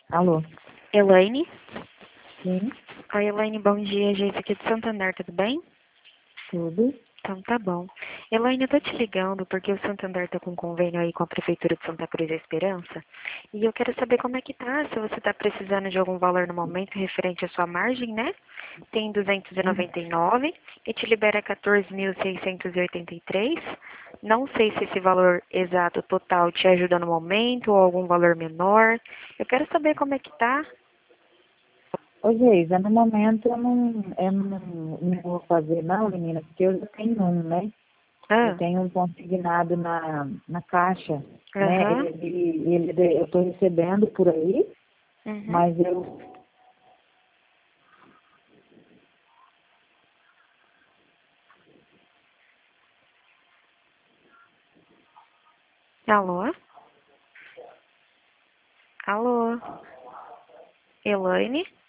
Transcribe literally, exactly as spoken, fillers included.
Alô? Elaine? Sim, Oi, Elaine, bom dia. Gente, aqui de Santander, tudo bem? tudo. Então tá bom. Elaine, eu tô te ligando porque o Santander tá com um convênio aí com a Prefeitura de Santa Cruz da Esperança. E eu quero saber como é que tá, se você tá precisando de algum valor no momento referente à sua margem, né? Tem duzentos e Uhum. noventa e nove e te libera quatorze mil seiscentos e oitenta e três. Não sei se esse valor exato total te ajuda no momento ou algum valor menor. Eu quero saber como é que tá. Ô, Geisa, no momento eu não, eu não, não vou fazer não, menina, porque eu já tenho um, né? Eu Ah, tenho um consignado na, na caixa, né? aham. Ele, ele, eu estou recebendo por aí, Uhum. mas eu... Alô? Alô? Elaine?